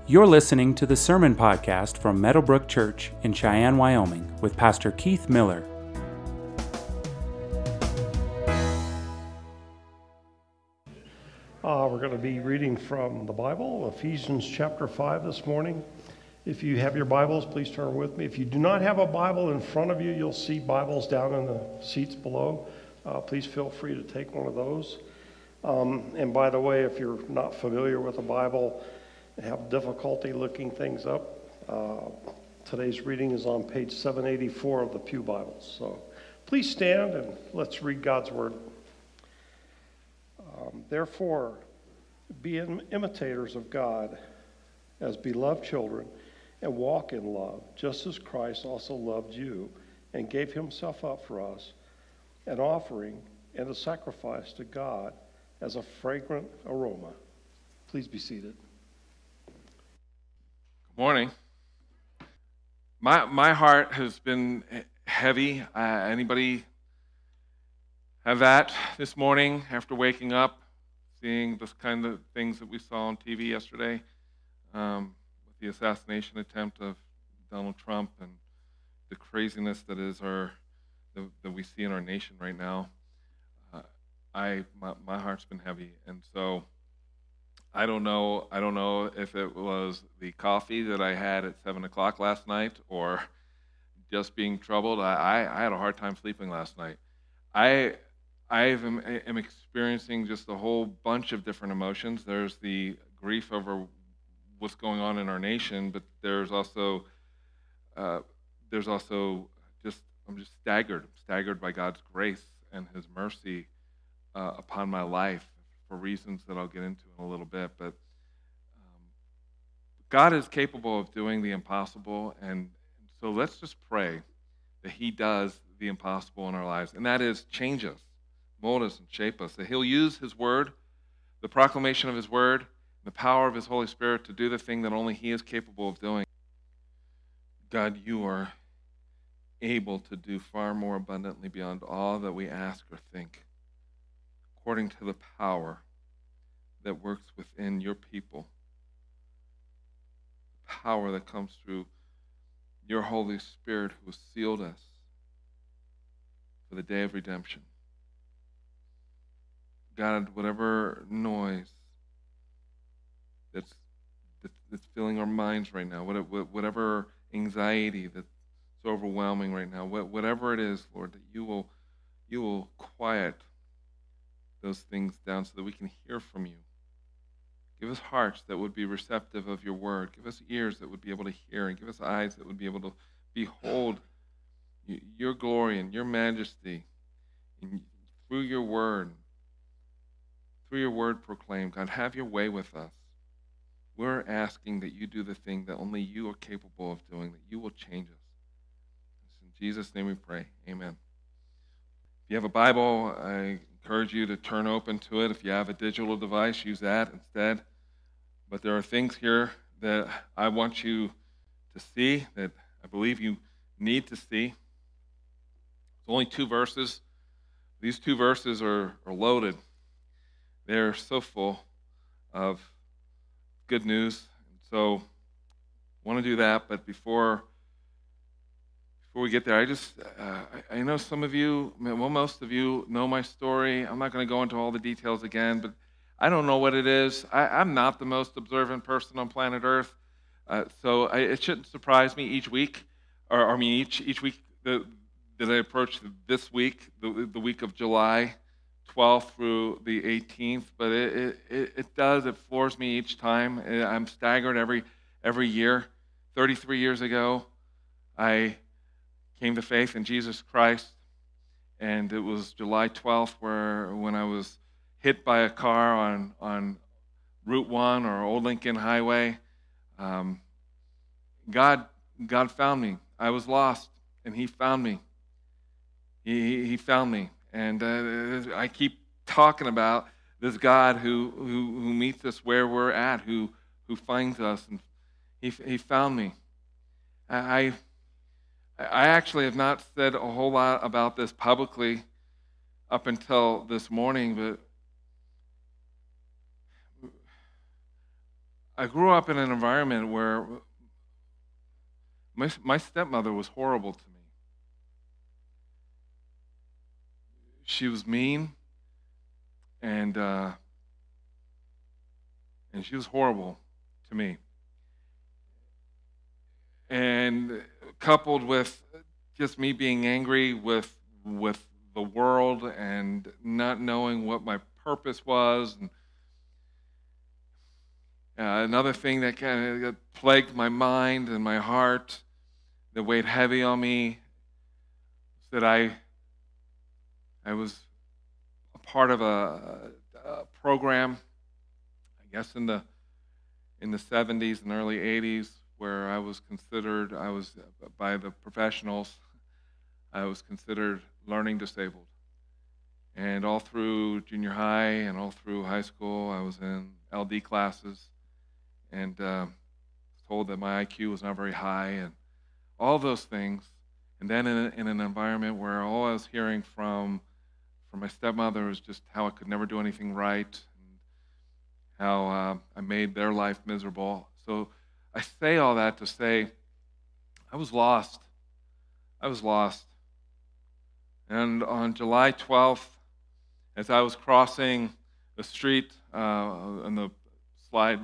You're listening to the Sermon Podcast from Meadowbrook Church in Cheyenne, Wyoming, with Pastor Keith Miller. We're going to be reading from the Bible, Ephesians chapter 5 this morning. If you have your Bibles, please turn with me. If you do not have a Bible in front of you, you'll see Bibles down in the seats below. Please feel free to take one of those. And by the way, if you're not familiar with the Bible and have difficulty looking things up, today's reading is on page 784 of the Pew Bibles. So please stand and let's read God's Word. Therefore, be imitators of God as beloved children and walk in love, just as Christ also loved you and gave himself up for us, an offering and a sacrifice to God as a fragrant aroma. Please be seated. Good morning. My heart has been heavy. Anybody have that this morning after waking up, seeing this kind of things that we saw on TV yesterday, with the assassination attempt of Donald Trump and the craziness that is that we see in our nation right now? My heart's been heavy, and so I don't know if it was the coffee that I had at 7 o'clock last night or just being troubled. I had a hard time sleeping last night. I am experiencing just a whole bunch of different emotions. There's the grief over what's going on in our nation, but there's also just I'm just staggered by God's grace and His mercy upon my life for reasons that I'll get into in a little bit. But God is capable of doing the impossible, and so let's just pray that He does the impossible in our lives, and that is change us, mold us, and shape us, that He'll use His Word, the proclamation of His Word, the power of His Holy Spirit to do the thing that only He is capable of doing. God, You are able to do far more abundantly beyond all that we ask or think, according to the power that works within Your people, the power that comes through Your Holy Spirit who has sealed us for the day of redemption. God, whatever noise that's filling our minds right now, whatever anxiety that's so overwhelming right now, whatever it is, Lord, that You will quiet those things down so that we can hear from You. Give us hearts that would be receptive of Your Word. Give us ears that would be able to hear, and give us eyes that would be able to behold Your glory and Your majesty through Your Word. Through Your Word proclaimed. God, have Your way with us. We're asking that You do the thing that only You are capable of doing, that You will change us. It's in Jesus' name we pray. Amen. If you have a Bible, I encourage you to turn open to it. If you have a digital device, use that instead. But there are things here that I want you to see, that I believe you need to see. It's only 2 verses. These 2 verses are loaded. They're so full of good news. And so I want to do that, but before we get there, I know some of you, well, most of you know my story. I'm not going to go into all the details again, but I don't know what it is. I'm not the most observant person on planet Earth, so it shouldn't surprise me each week, each week that I approach this week, the week of July 12th through the 18th, but it floors me each time. I'm staggered every year. 33 years ago, I came to faith in Jesus Christ, and it was July 12th when I was hit by a car on Route 1 or Old Lincoln Highway. God found me. I was lost, and He found me. He found me. And I keep talking about this God who meets us where we're at, who finds us, and He found me. I actually have not said a whole lot about this publicly up until this morning, but I grew up in an environment where my stepmother was horrible to me. She was mean, and she was horrible to me. And coupled with just me being angry with the world and not knowing what my purpose was, and another thing that kind of plagued my mind and my heart, that weighed heavy on me, was that I was a part of a program, I guess in the 70s and early 80s, where I was by the professionals, I was considered learning disabled. And all through junior high and all through high school, I was in LD classes, and told that my IQ was not very high, and all those things. And then in an environment where all I was hearing from my stepmother was just how I could never do anything right, and how I made their life miserable. So I say all that to say I was lost. I was lost. And on July 12th, as I was crossing the street on the slide,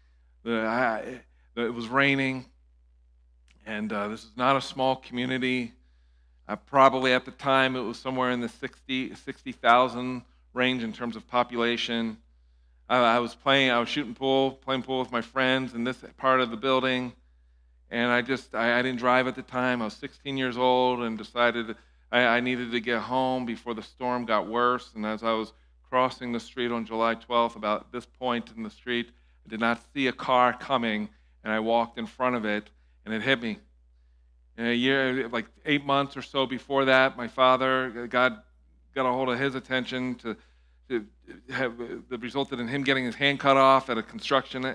it was raining, and this is not a small community. Probably at the time it was somewhere in the 60,000 range in terms of population. I was shooting pool, playing pool with my friends in this part of the building, and I didn't drive at the time. I was 16 years old and decided I needed to get home before the storm got worse. And as I was crossing the street on July 12th, about this point in the street, I did not see a car coming, and I walked in front of it, and it hit me. In a year, like 8 months or so before that, my father, God got a hold of his attention that resulted in him getting his hand cut off at a construction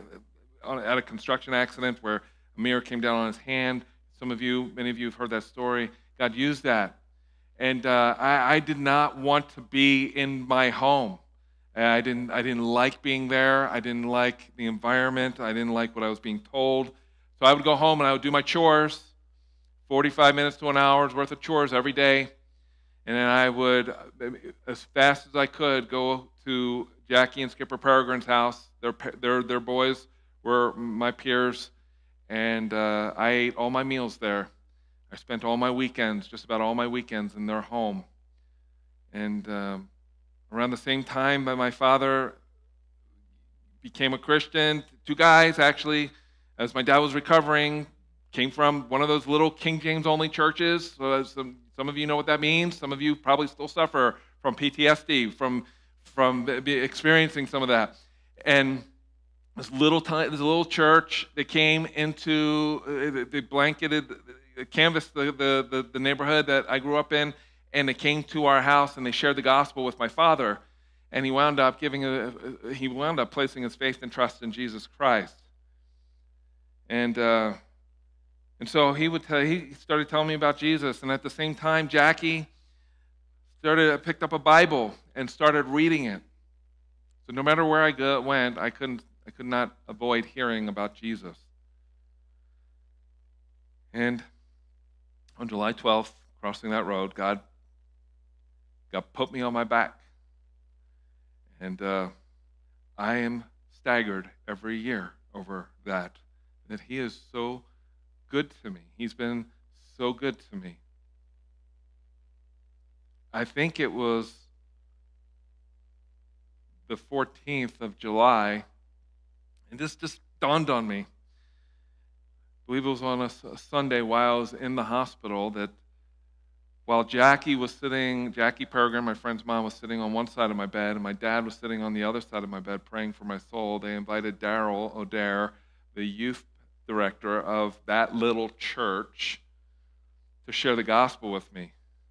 accident where a mirror came down on his hand. Many of you have heard that story. God used that. And I did not want to be in my home. I didn't like being there. I didn't like the environment. I didn't like what I was being told. So I would go home and I would do my chores, 45 minutes to an hour's worth of chores every day. And then I would, as fast as I could, go to Jackie and Skipper Peregrine's house. Their boys were my peers, and I ate all my meals there. I spent all my weekends, just about all my weekends, in their home. And around the same time, my father became a Christian. Two guys, actually, as my dad was recovering, came from one of those little King James only churches. So some of you know what that means. Some of you probably still suffer from PTSD, from experiencing some of that. And this little church, they came into, they blanketed, canvassed the neighborhood that I grew up in, and they came to our house and they shared the gospel with my father. And he wound up placing his faith and trust in Jesus Christ. And so he started telling me about Jesus, and at the same time, Jackie picked up a Bible and started reading it. So no matter where I went, I could not avoid hearing about Jesus. And on July 12th, crossing that road, God put me on my back, and I am staggered every year over that He is so good to me. He's been so good to me. I think it was the 14th of July, and this just dawned on me. I believe it was on a Sunday while I was in the hospital, that while Jackie Peregrine, my friend's mom, was sitting on one side of my bed, and my dad was sitting on the other side of my bed praying for my soul, they invited Daryl O'Dare, the youth director of that little church, to share the gospel with me.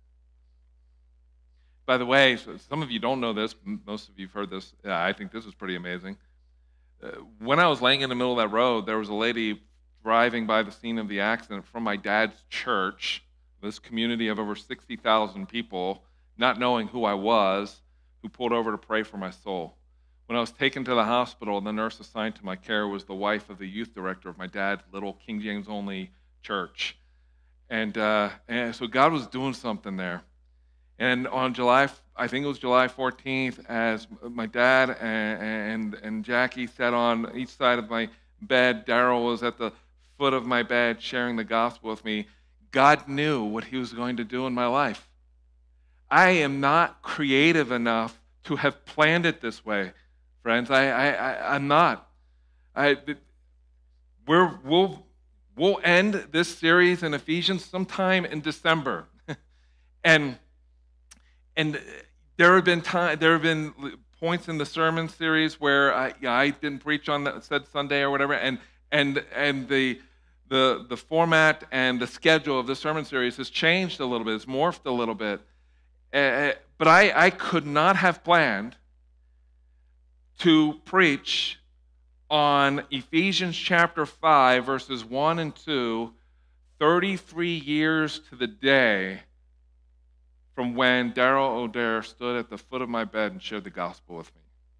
By the way, some of you don't know this, most of you have heard this. Yeah, I think this is pretty amazing. When I was laying in the middle of that road, there was a lady driving by the scene of the accident from my dad's church, this community of over 60,000 people, not knowing who I was, who pulled over to pray for my soul. When I was taken to the hospital, the nurse assigned to my care was the wife of the youth director of my dad's little King James only church. And so God was doing something there. And on I think it was July 14th, as my dad and Jackie sat on each side of my bed, Daryl was at the foot of my bed sharing the gospel with me. God knew what he was going to do in my life. I am not creative enough to have planned it this way, friends. I'm not. We'll end this series in Ephesians sometime in December, and there have been points in the sermon series where I didn't preach on that said Sunday or whatever, and the format and the schedule of the sermon series has changed a little bit. It's morphed a little bit. But I could not have planned to preach on Ephesians chapter 5, verses 1 and 2, 33 years to the day from when Daryl O'Dare stood at the foot of my bed and shared the gospel with me.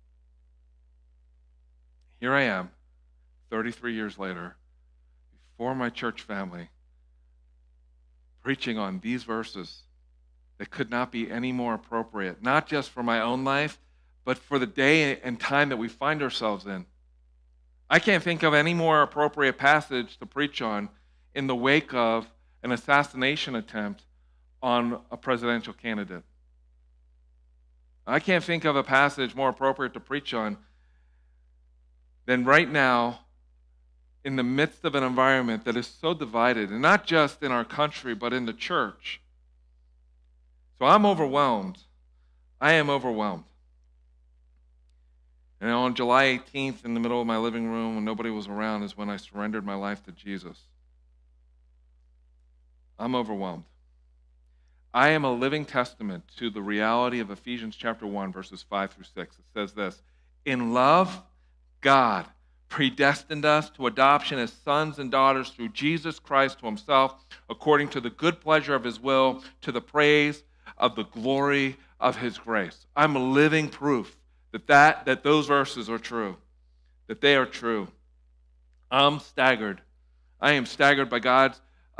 Here I am, 33 years later, before my church family, preaching on these verses that could not be any more appropriate, not just for my own life, but for the day and time that we find ourselves in. I can't think of any more appropriate passage to preach on in the wake of an assassination attempt on a presidential candidate. I can't think of a passage more appropriate to preach on than right now in the midst of an environment that is so divided, and not just in our country, but in the church. So I'm overwhelmed. I am overwhelmed. And on July 18th, in the middle of my living room, when nobody was around, is when I surrendered my life to Jesus. I'm overwhelmed. I am a living testament to the reality of Ephesians chapter 1, verses 5 through 6. It says this: in love, God predestined us to adoption as sons and daughters through Jesus Christ to himself, according to the good pleasure of his will, to the praise of the glory of his grace. I'm a living proof that those verses are true, that they are true. I'm staggered. I am staggered by God's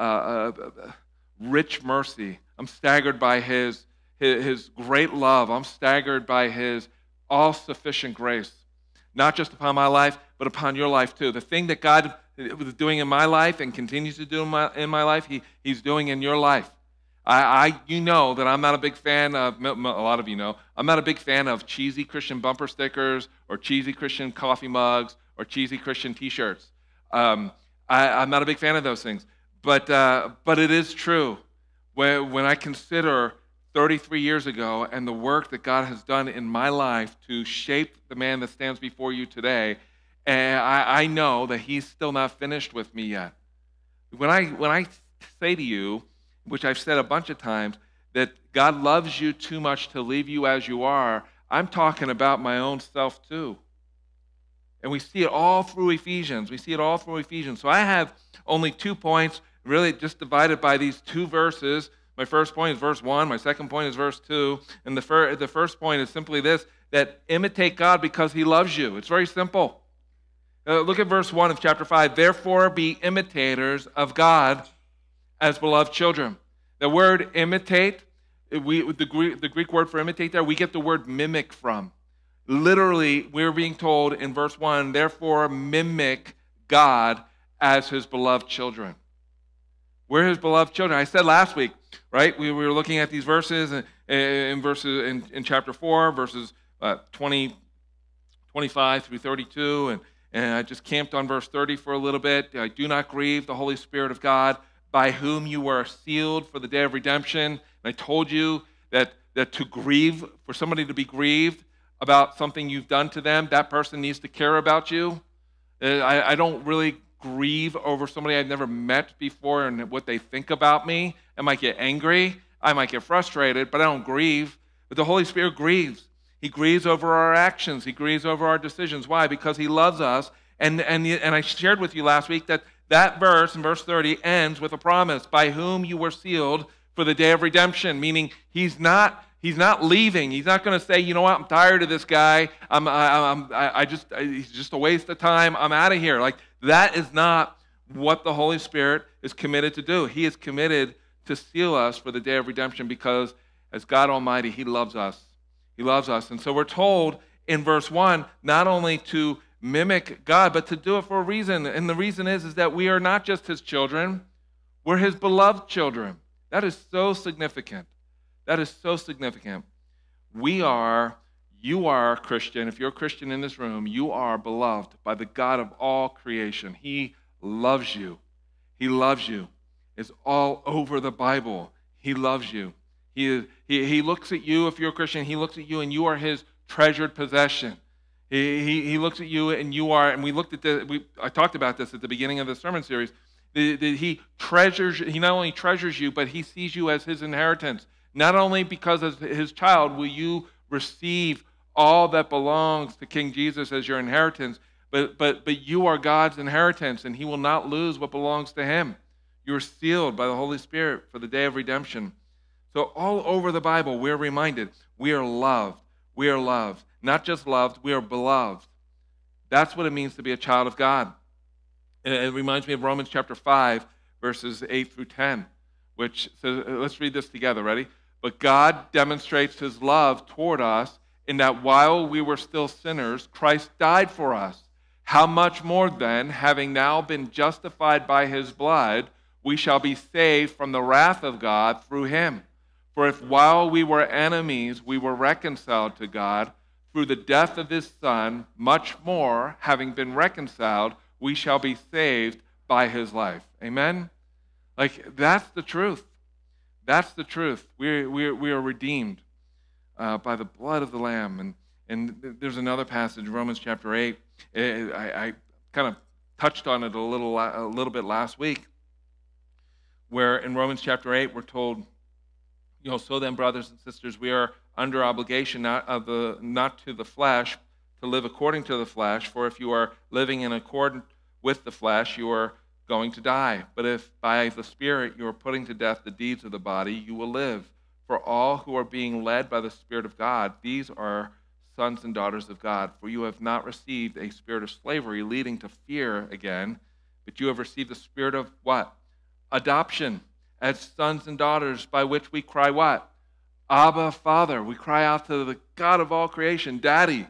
rich mercy. I'm staggered by his great love. I'm staggered by his all-sufficient grace, not just upon my life, but upon your life too. The thing that God was doing in my life and continues to do in my life, he's doing in your life. You know that I'm not a big fan of, a lot of you know, I'm not a big fan of cheesy Christian bumper stickers or cheesy Christian coffee mugs or cheesy Christian t-shirts. I'm not a big fan of those things. But it is true. When I consider 33 years ago and the work that God has done in my life to shape the man that stands before you today, and I know that he's still not finished with me yet. When I say to you, which I've said a bunch of times, that God loves you too much to leave you as you are, I'm talking about my own self too. And we see it all through Ephesians. So I have only 2 points, really just divided by these 2 verses. My first point is verse 1. My second point is verse 2. And the first point is simply this, that imitate God because he loves you. It's very simple. Look at verse 1 of chapter 5. Therefore be imitators of God as beloved children. The word imitate, the Greek word for imitate there, we get the word mimic from. Literally, we're being told in verse 1, therefore mimic God as his beloved children. We're his beloved children. I said last week, right? We were looking at these verses in chapter 4, verses 25 through 32, and I just camped on verse 30 for a little bit. I do not grieve the Holy Spirit of God, by whom you were sealed for the day of redemption. And I told you that to grieve, for somebody to be grieved about something you've done to them, that person needs to care about you. I don't really grieve over somebody I've never met before and what they think about me. I might get angry. I might get frustrated, but I don't grieve. But the Holy Spirit grieves. He grieves over our actions. He grieves over our decisions. Why? Because he loves us. And I shared with you last week that verse in verse 30 ends with a promise, by whom you were sealed for the day of redemption, meaning he's not He's not leaving. He's not going to say, you know what, I'm tired of this guy. He's just a waste of time. I'm out of here. Like, that is not what the Holy Spirit is committed to do. He is committed to seal us for the day of redemption because as God Almighty, He loves us. He loves us. And so we're told in verse 1 not only to mimic God, but to do it for a reason. And the reason is that we are not just His children, we're His beloved children. That is so significant. That is so significant. You are a Christian. If you're a Christian in this room, you are beloved by the God of all creation. He loves you. He loves you. It's all over the Bible. He loves you. He looks at you, if you're a Christian, He looks at you and you are His treasured possession. He looks at you and you are, and we looked at this, I talked about this at the beginning of the sermon series. He not only treasures you, but He sees you as His inheritance. Not only because as His child will you receive all that belongs to King Jesus as your inheritance, but you are God's inheritance, and He will not lose what belongs to Him. You are sealed by the Holy Spirit for the day of redemption. So all over the Bible, we're reminded we are loved. We are loved. Not just loved, we are beloved. That's what it means to be a child of God. It reminds me of Romans chapter 5, verses 8 through 10, which says, let's read this together. Ready? But God demonstrates His love toward us in that while we were still sinners, Christ died for us. How much more then, having now been justified by His blood, we shall be saved from the wrath of God through Him. For if while we were enemies, we were reconciled to God through the death of His Son, much more, having been reconciled, we shall be saved by His life. Amen? Like, that's the truth. That's the truth. We are redeemed by the blood of the Lamb. And there's another passage, Romans chapter 8. I kind of touched on it a little bit last week, where in Romans chapter 8 we're told, so then, brothers and sisters, we are under obligation not to the flesh to live according to the flesh. For if you are living in accordance with the flesh, you are going to die. But if by the Spirit you are putting to death the deeds of the body, you will live. For all who are being led by the Spirit of God, these are sons and daughters of God. For you have not received a spirit of slavery leading to fear again, but you have received the spirit of what? Adoption as sons and daughters, by which we cry what? Abba, Father. We cry out to the God of all creation, Daddy.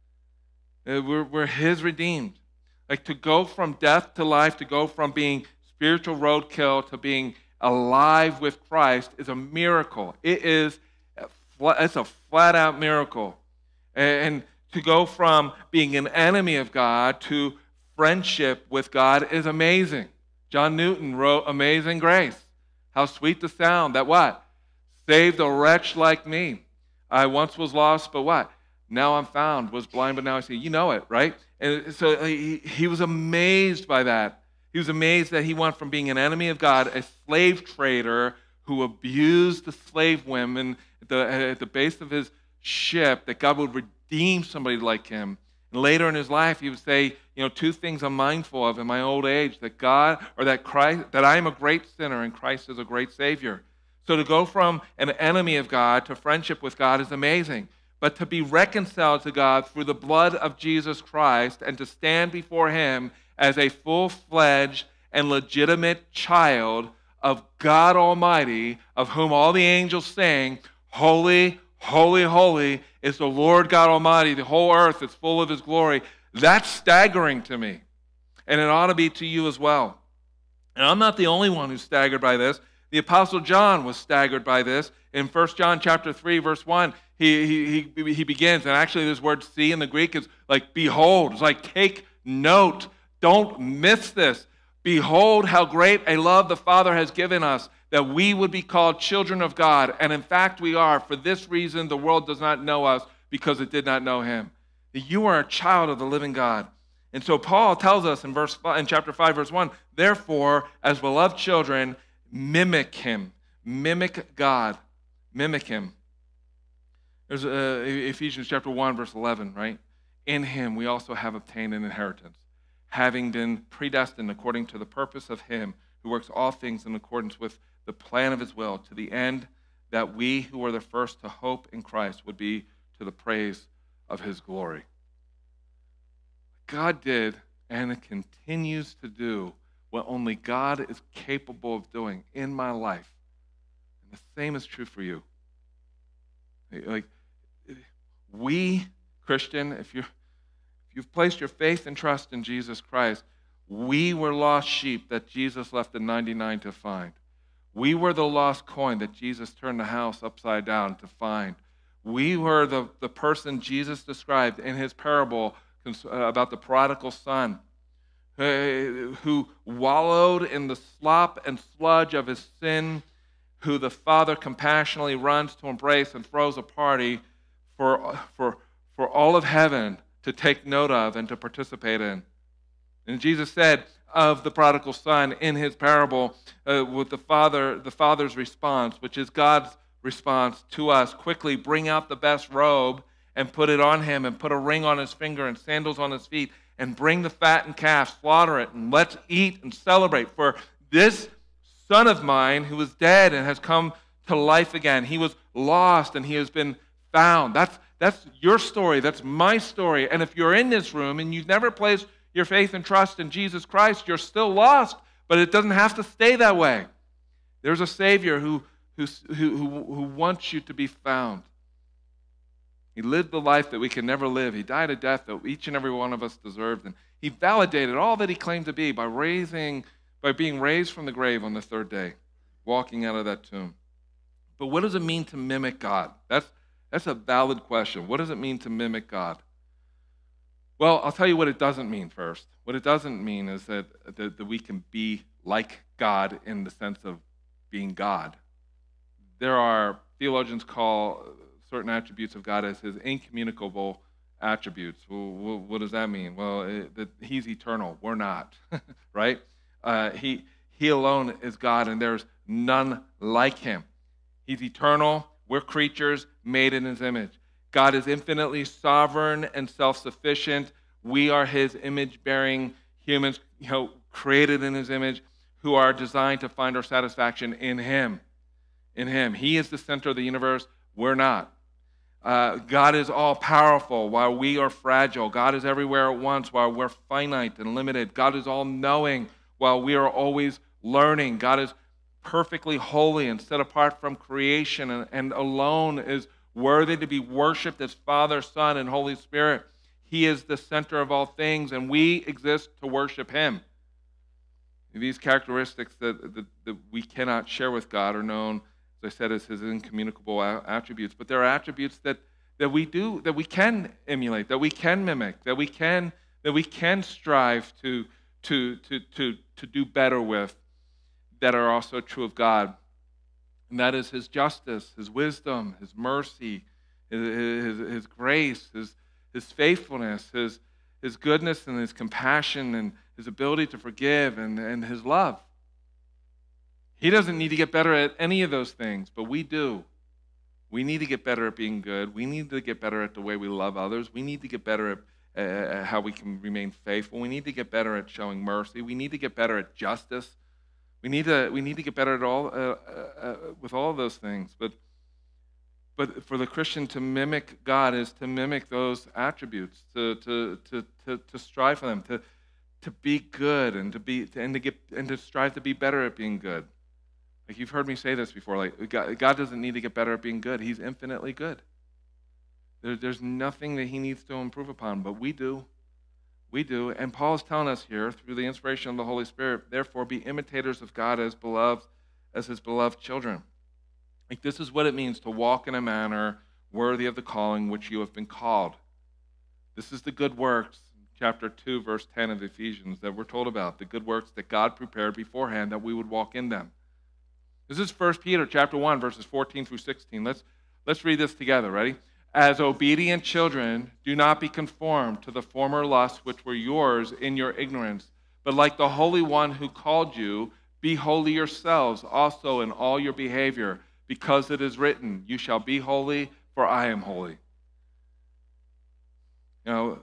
We're His redeemed. Like, to go from death to life, to go from being spiritual roadkill to being alive with Christ is a miracle. It's a flat-out miracle. And to go from being an enemy of God to friendship with God is amazing. John Newton wrote Amazing Grace. How sweet the sound that what? Saved a wretch like me. I once was lost, but what? Now I'm found. Was blind, but now I see. You know it, right? And so he was amazed by that. He was amazed that he went from being an enemy of God, a slave trader who abused the slave women at the base of his ship, that God would redeem somebody like him. And later in his life, he would say, two things I'm mindful of in my old age, that I am a great sinner and Christ is a great Savior. So to go from an enemy of God to friendship with God is amazing. But to be reconciled to God through the blood of Jesus Christ and to stand before Him as a full-fledged and legitimate child of God Almighty, of whom all the angels sing, holy, holy, holy is the Lord God Almighty. The whole earth is full of His glory. That's staggering to me. And it ought to be to you as well. And I'm not the only one who's staggered by this. The Apostle John was staggered by this. In 1 John chapter 3, verse 1, he begins, and actually this word see in the Greek is like behold. It's like take note. Don't miss this. Behold how great a love the Father has given us, that we would be called children of God. And in fact we are. For this reason the world does not know us, because it did not know Him. That you are a child of the living God. And so Paul tells us in chapter 5, verse 1, therefore, as beloved children, mimic Him. Mimic God. Mimic Him. There's Ephesians chapter 1, verse 11, right? In Him we also have obtained an inheritance, having been predestined according to the purpose of Him who works all things in accordance with the plan of His will, to the end that we who were the first to hope in Christ would be to the praise of his glory. God did and continues to do what only God is capable of doing in my life. And the same is true for you. Like, we, Christian, if you've placed your faith and trust in Jesus Christ, we were lost sheep that Jesus left the 99 to find. We were the lost coin that Jesus turned the house upside down to find. We were the person Jesus described in his parable about the prodigal son, who wallowed in the slop and sludge of his sin, who the Father compassionately runs to embrace and throws a party for all of heaven to take note of and to participate in. And Jesus said of the prodigal son in his parable with the Father's response, which is God's response to us, quickly bring out the best robe and put it on him, and put a ring on his finger and sandals on his feet, and bring the fattened calf, slaughter it, and let's eat and celebrate. For this son of mine who was dead and has come to life again, he was lost and he has been found. That's your story. That's my story. And if you're in this room and you've never placed your faith and trust in Jesus Christ, you're still lost, but it doesn't have to stay that way. There's a Savior who wants you to be found. He lived the life that we can never live. He died a death that each and every one of us deserved. And he validated all that he claimed to be by being raised from the grave on the third day, walking out of that tomb. But what does it mean to mimic God? That's a valid question. What does it mean to mimic God? Well, I'll tell you what it doesn't mean first. What it doesn't mean is that we can be like God in the sense of being God. There are theologians call certain attributes of God as his incommunicable attributes. Well, what does that mean? Well, that he's eternal. We're not, right? He alone is God, and there's none like him. He's eternal. We're creatures made in his image. God is infinitely sovereign and self-sufficient. We are his image-bearing humans, created in his image, who are designed to find our satisfaction in him. In him. He is the center of the universe. We're not. God is all-powerful while we are fragile. God is everywhere at once while we're finite and limited. God is all-knowing while we are always learning. God is perfectly holy and set apart from creation and alone is worthy to be worshipped as Father, Son, and Holy Spirit. He is the center of all things, and we exist to worship him. These characteristics that we cannot share with God are known, as I said, as his incommunicable attributes. But there are attributes that we can emulate, that we can mimic, that we can strive to do better with, that are also true of God. And that is his justice, his wisdom, his mercy, his grace, his faithfulness, his goodness and his compassion and his ability to forgive and his love. He doesn't need to get better at any of those things, but we do. We need to get better at being good. We need to get better at the way we love others. We need to get better at how we can remain faithful. We need to get better at showing mercy. We need to get better at justice. We need to get better at all with all of those things. But for the Christian to mimic God is to mimic those attributes, to strive for them, to be good and to strive to be better at being good. Like you've heard me say this before. Like God doesn't need to get better at being good. He's infinitely good. There's nothing that he needs to improve upon, but we do. We do. And Paul is telling us here, through the inspiration of the Holy Spirit, therefore be imitators of God as his beloved children. Like this is what it means to walk in a manner worthy of the calling which you have been called. This is the good works, chapter 2, verse 10 of Ephesians, that we're told about, the good works that God prepared beforehand that we would walk in them. This is 1 Peter chapter 1, verses 14 through 16. Let's read this together. Ready? As obedient children, do not be conformed to the former lusts which were yours in your ignorance, but like the Holy One who called you, be holy yourselves also in all your behavior, because it is written, you shall be holy, for I am holy. We're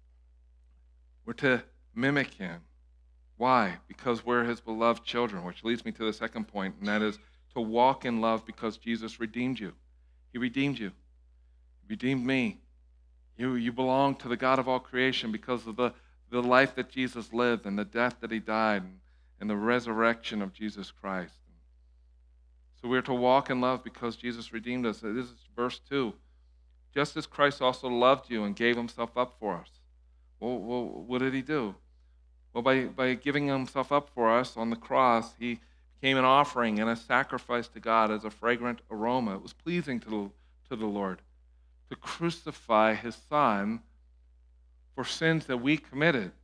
to mimic him. Why? Because we're his beloved children, which leads me to the second point, and that is to walk in love because Jesus redeemed you. He redeemed you. He redeemed me. You belong to the God of all creation because of the life that Jesus lived and the death that he died and the resurrection of Jesus Christ. So we're to walk in love because Jesus redeemed us. This is verse 2. Just as Christ also loved you and gave himself up for us. Well, what did he do? Well, by giving himself up for us on the cross, he became an offering and a sacrifice to God as a fragrant aroma. It was pleasing to the Lord to crucify his Son for sins that we committed.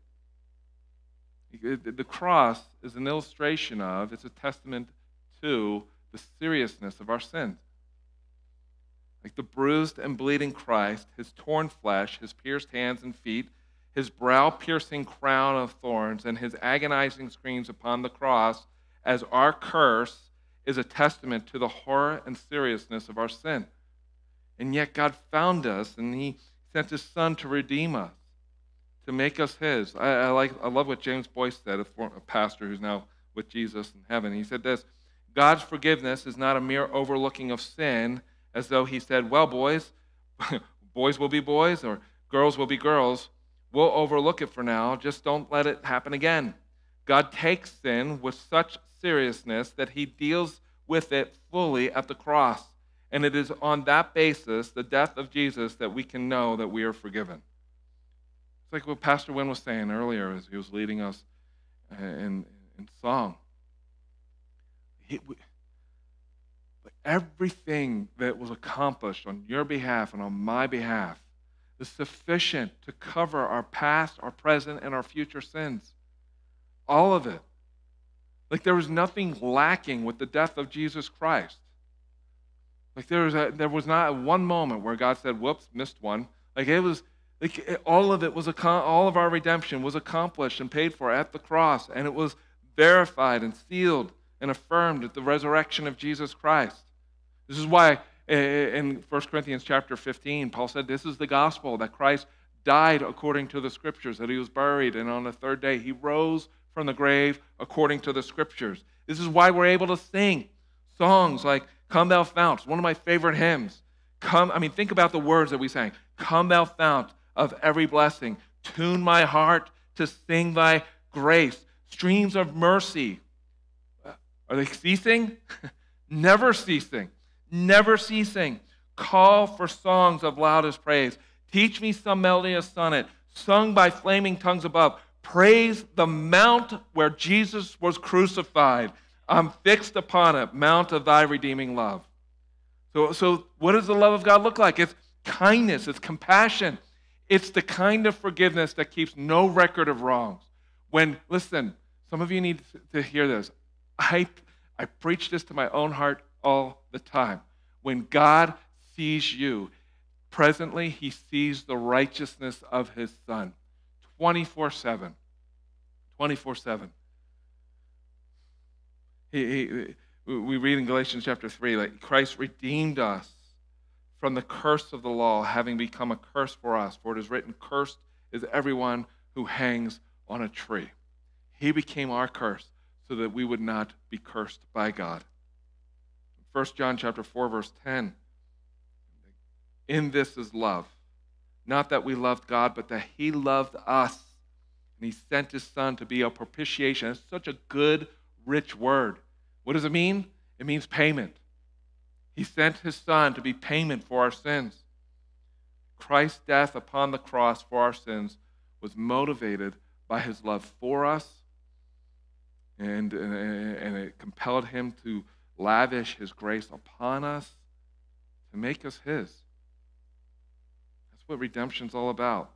The cross is an illustration of, it's a testament to the seriousness of our sins. Like the bruised and bleeding Christ, his torn flesh, his pierced hands and feet, his brow-piercing crown of thorns, and his agonizing screams upon the cross as our curse is a testament to the horror and seriousness of our sin. And yet God found us, and he sent his Son to redeem us, to make us his. I love what James Boyce said, a pastor who's now with Jesus in heaven. He said this: God's forgiveness is not a mere overlooking of sin, as though he said, well, boys, boys will be boys, or girls will be girls. We'll overlook it for now. Just don't let it happen again. God takes sin with such seriousness that he deals with it fully at the cross. And it is on that basis, the death of Jesus, that we can know that we are forgiven. It's like what Pastor Wynn was saying earlier as he was leading us in song. Everything that was accomplished on your behalf and on my behalf is sufficient to cover our past, our present, and our future sins. All of it. Like there was nothing lacking with the death of Jesus Christ. Like there was not one moment where God said, whoops, missed one. Like it was, all of it was, all of our redemption was accomplished and paid for at the cross, and it was verified and sealed and affirmed at the resurrection of Jesus Christ. This is why in 1 Corinthians chapter 15, Paul said, this is the gospel, that Christ died according to the Scriptures, that he was buried, and on the third day he rose from the grave according to the Scriptures. This is why we're able to sing songs like Come Thou Fount, one of my favorite hymns. Think about the words that we sang. Come Thou Fount of every blessing, tune my heart to sing thy grace. Streams of mercy. Are they ceasing? Never ceasing. Never ceasing. Call for songs of loudest praise. Teach me some melodious sonnet, sung by flaming tongues above. Praise the mount where Jesus was crucified. I'm fixed upon it, mount of thy redeeming love. So what does the love of God look like? It's kindness, it's compassion. It's the kind of forgiveness that keeps no record of wrongs. Listen, some of you need to hear this. I preach this to my own heart all the time. When God sees you, presently he sees the righteousness of his Son. 24/7. 24/7. We read in Galatians chapter 3, like Christ redeemed us from the curse of the law, having become a curse for us. For it is written, cursed is everyone who hangs on a tree. He became our curse so that we would not be cursed by God. 1 John chapter 4, verse 10. In this is love. Not that we loved God, but that he loved us. And he sent his Son to be a propitiation. It's such a good, rich word. What does it mean? It means payment. He sent his Son to be payment for our sins. Christ's death upon the cross for our sins was motivated by his love for us, and it compelled him to lavish his grace upon us to make us his. That's what redemption's all about.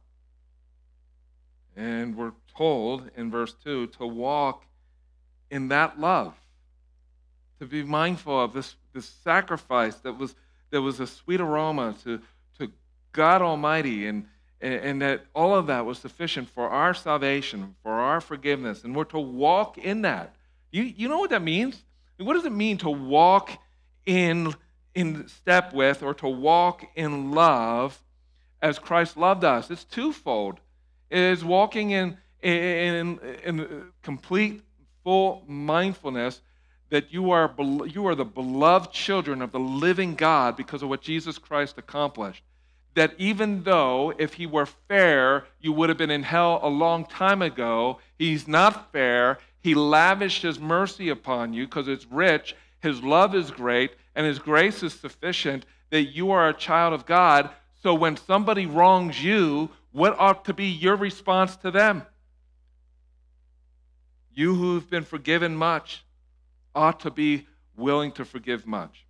And we're told in verse 2 to walk in that love, to be mindful of this sacrifice that was a sweet aroma to God Almighty, and that all of that was sufficient for our salvation, for our forgiveness, and we're to walk in that. You know what that means? What does it mean to walk in step with, or to walk in love as Christ loved us? It's twofold. It is walking in complete, full mindfulness that you are the beloved children of the living God because of what Jesus Christ accomplished. That even though if he were fair, you would have been in hell a long time ago, he's not fair. He lavished his mercy upon you because it's rich, his love is great, and his grace is sufficient, that you are a child of God. So when somebody wrongs you, what ought to be your response to them? You who've been forgiven much ought to be willing to forgive much.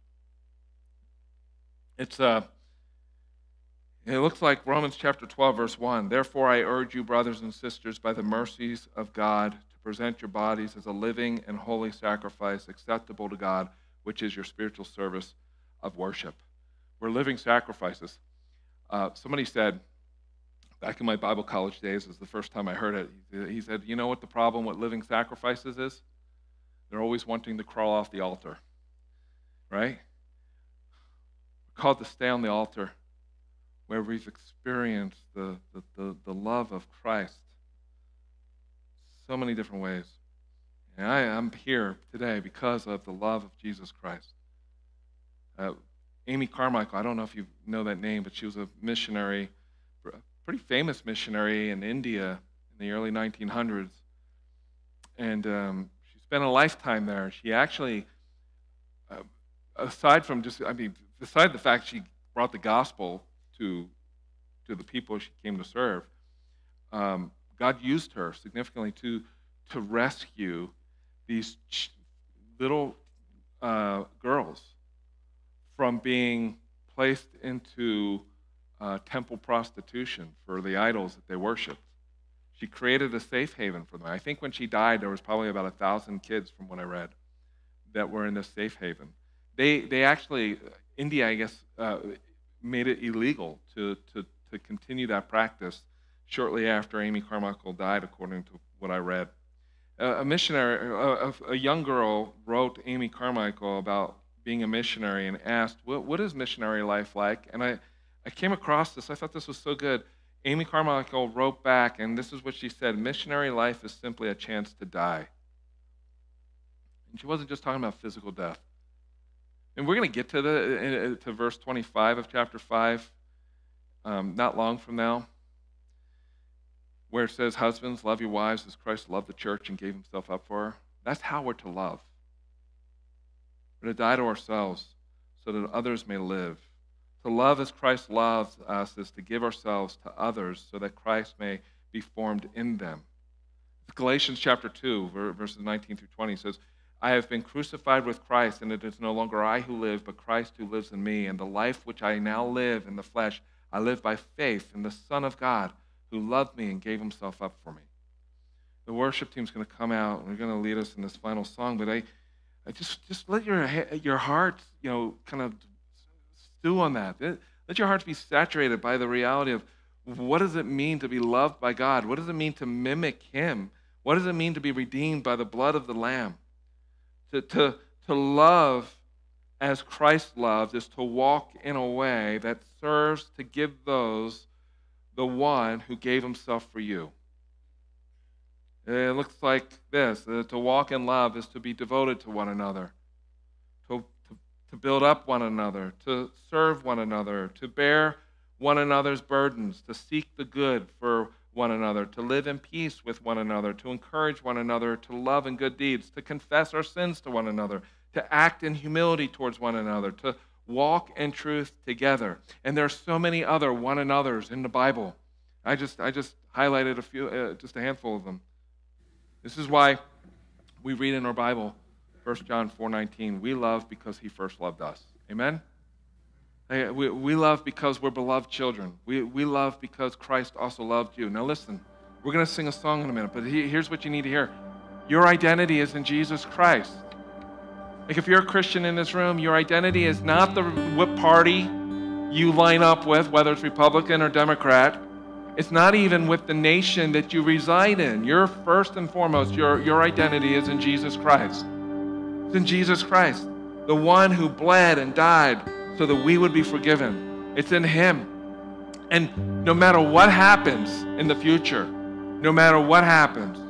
It looks like Romans chapter 12, verse 1. Therefore I urge you, brothers and sisters, by the mercies of God, to present your bodies as a living and holy sacrifice acceptable to God, which is your spiritual service of worship. We're living sacrifices. Somebody said, back in my Bible college days, was the first time I heard it, he said, you know what the problem with living sacrifices is? They're always wanting to crawl off the altar, right? We're called to stay on the altar where we've experienced the love of Christ so many different ways. And I'm here today because of the love of Jesus Christ. Amy Carmichael, I don't know if you know that name, but she was a missionary, a pretty famous missionary in India in the early 1900s. And she spent a lifetime there. She actually, beside the fact she brought the gospel to the people she came to serve, God used her significantly to rescue these little girls from being placed into temple prostitution for the idols that they worshiped. She created a safe haven for them. I think when she died, there was probably about 1,000 kids, from what I read, that were in this safe haven. They actually, India, I guess, made it illegal to continue that practice shortly after Amy Carmichael died, according to what I read. A missionary, a young girl, wrote Amy Carmichael about being a missionary and asked, what is missionary life like? And I came across this. I thought this was so good. Amy Carmichael wrote back, and this is what she said: missionary life is simply a chance to die. And she wasn't just talking about physical death. And we're going to get to verse 25 of chapter 5 not long from now, where it says, husbands, love your wives as Christ loved the church and gave himself up for her. That's how we're to love. We're to die to ourselves so that others may live. To love as Christ loves us is to give ourselves to others so that Christ may be formed in them. Galatians chapter 2, verses 19 through 20 says, I have been crucified with Christ, and it is no longer I who live, but Christ who lives in me. And the life which I now live in the flesh, I live by faith in the Son of God, who loved me and gave himself up for me. The worship team's going to come out, and they're going to lead us in this final song, but I just let your heart, kind of stew on that. Let your hearts be saturated by the reality of what does it mean to be loved by God? What does it mean to mimic him? What does it mean to be redeemed by the blood of the Lamb? To love as Christ loved is to walk in a way that serves to give those the one who gave himself for you. It looks like this. To walk in love is to be devoted to one another, to build up one another, to serve one another, to bear one another's burdens, to seek the good for one another, to live in peace with one another, to encourage one another, to love in good deeds, to confess our sins to one another, to act in humility towards one another, to walk in truth together. And there are so many other one another's in the Bible. I just highlighted a few, just a handful of them. This is why we read in our Bible, 1 John 4:19, we love because he first loved us. Amen? We love because we're beloved children. We love because Christ also loved you. Now listen, we're going to sing a song in a minute, but here's what you need to hear. Your identity is in Jesus Christ. Like if you're a Christian in this room, your identity is not what party you line up with, whether it's Republican or Democrat. It's not even with the nation that you reside in. Your first and foremost, your identity is in Jesus Christ. It's in Jesus Christ, the one who bled and died so that we would be forgiven. It's in him. And no matter what happens in the future, no matter what happens,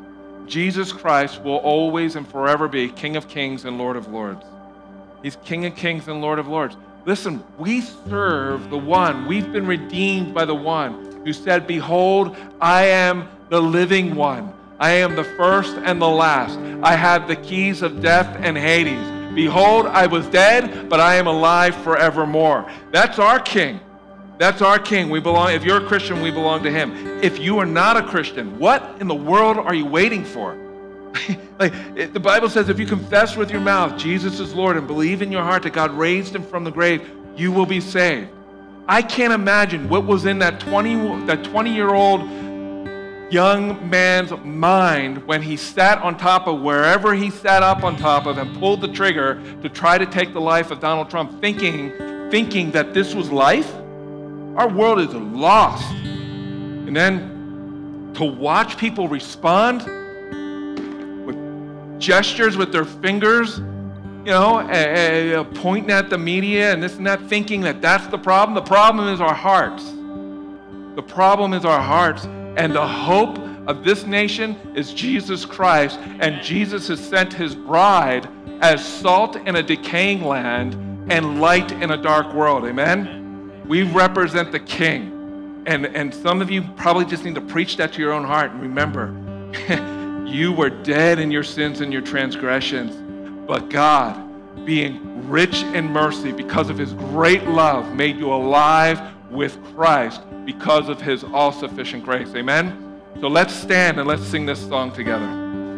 Jesus Christ will always and forever be King of Kings and Lord of Lords. He's King of Kings and Lord of Lords. Listen, we serve the one. We've been redeemed by the one who said, behold, I am the living one. I am the first and the last. I have the keys of death and Hades. Behold, I was dead, but I am alive forevermore. That's our King. That's our King. We belong. If you're a Christian, we belong to him. If you are not a Christian, what in the world are you waiting for? The Bible says if you confess with your mouth Jesus is Lord and believe in your heart that God raised him from the grave, you will be saved. I can't imagine what was in that 20-year-old young man's mind when he sat on top of wherever he sat up on top of and pulled the trigger to try to take the life of Donald Trump, thinking that this was life. Our world is lost. And then to watch people respond with gestures with their fingers, pointing at the media and this and that, thinking that that's the problem. The problem is our hearts. The problem is our hearts. And the hope of this nation is Jesus Christ. And Jesus has sent his bride as salt in a decaying land and light in a dark world. Amen? We represent the King. And some of you probably just need to preach that to your own heart. And remember, you were dead in your sins and your transgressions. But God, being rich in mercy because of his great love, made you alive with Christ because of his all-sufficient grace. Amen? So let's stand and let's sing this song together.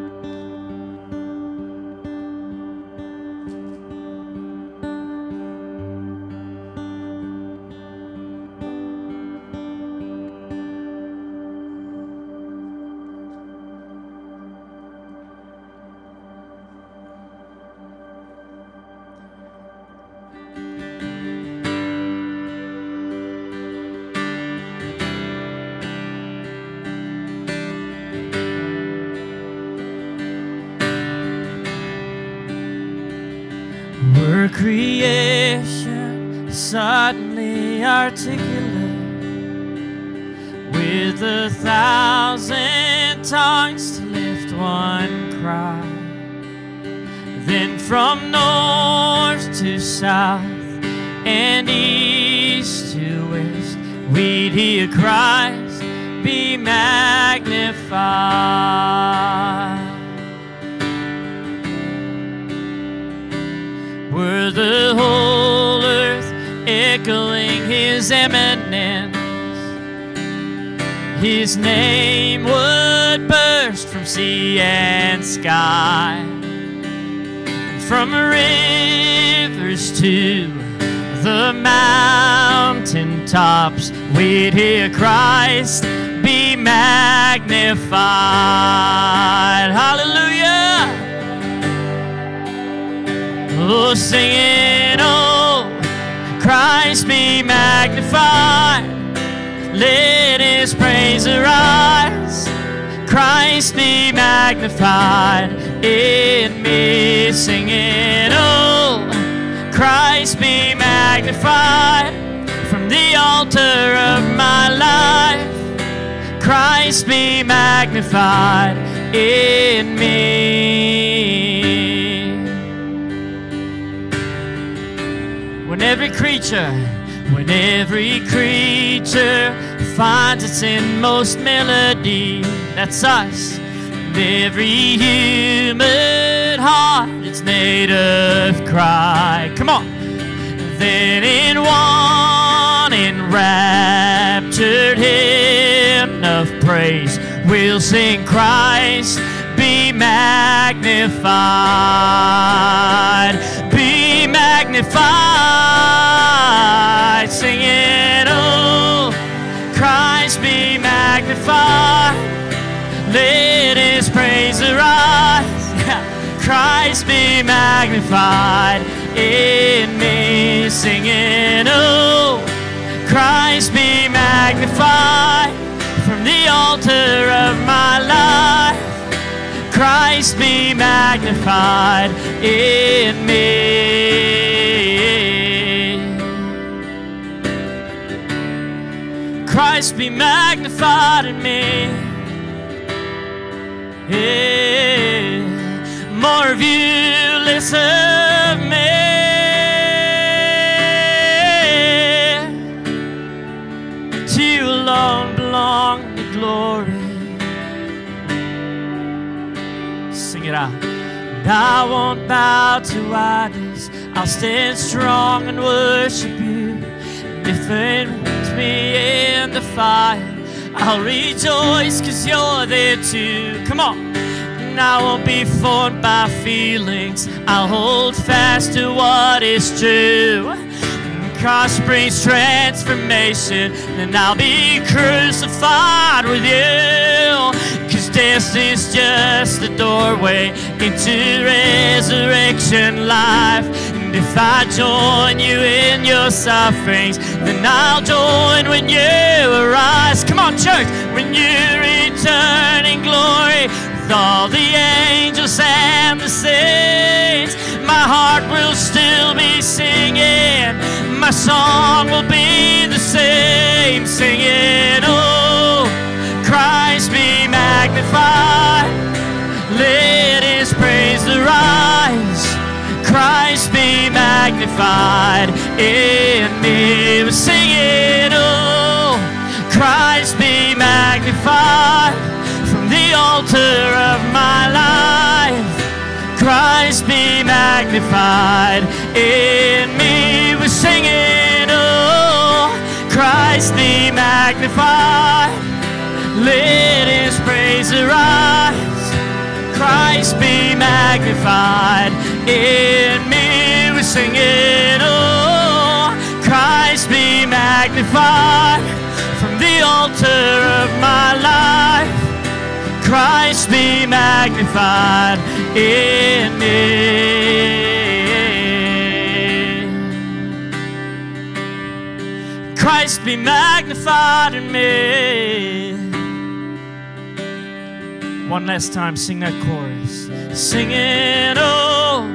Were creation suddenly articulate with 1,000 tongues to lift one cry? Then from north to south and east to west, we'd hear Christ be magnified. Were the whole earth echoing his eminence, his name would burst from sea and sky. And from rivers to the mountain tops, we'd hear Christ be magnified. Hallelujah! Oh, singing, oh, Christ be magnified. Let his praise arise. Christ be magnified in me. Singing, oh, Christ be magnified. From the altar of my life, Christ be magnified in me. When every creature finds its inmost melody, that's us. And every human heart its native cry. Come on. Then in one enraptured hymn of praise, we'll sing Christ be magnified. Be magnified, singing, oh, Christ be magnified. Let his praise arise. Christ be magnified in me. Singing, oh, Christ be magnified. From the altar of my life, Christ be magnified in me. Christ be magnified in me. Yeah. More of you, less of me. To you alone belong the glory. Sing it out. And I won't bow to idols. I'll stand strong and worship you. And if it puts me in the fire, I'll rejoice 'cause you're there too. Come on. And I won't be formed by feelings. I'll hold fast to what is true. And cross brings transformation. And I'll be crucified with you. 'Cause death is just the doorway into resurrection life. And if I join you in your sufferings, then I'll join when you arise. Come on, church. When you return in glory with all the angels and the saints, my heart will still be singing. My song will be the same, singing, oh, Christ be magnified. Let his praise arise. Christ be magnified in me. We're singing, oh, Christ be magnified from the altar of my life. Christ be magnified in me. We're singing, oh, Christ be magnified. Let his praise arise. Christ be magnified in me. We're singing, oh, Christ be magnified from the altar of my life. Christ be magnified in me. Christ be magnified in me. One last time, sing that chorus. Sing it, oh.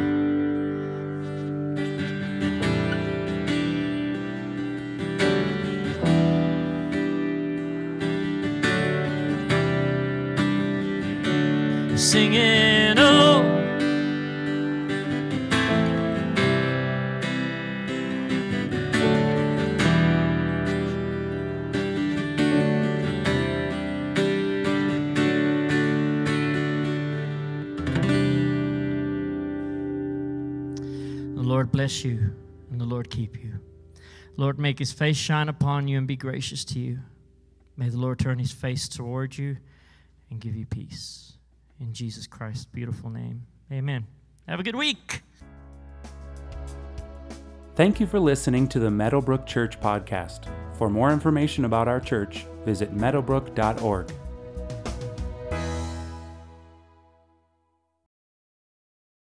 Sing it, oh. The Lord bless you, and the Lord keep you. Lord, make his face shine upon you and be gracious to you. May the Lord turn his face toward you and give you peace. In Jesus Christ's beautiful name, amen. Have a good week. Thank you for listening to the Meadowbrook Church podcast. For more information about our church, visit meadowbrook.org.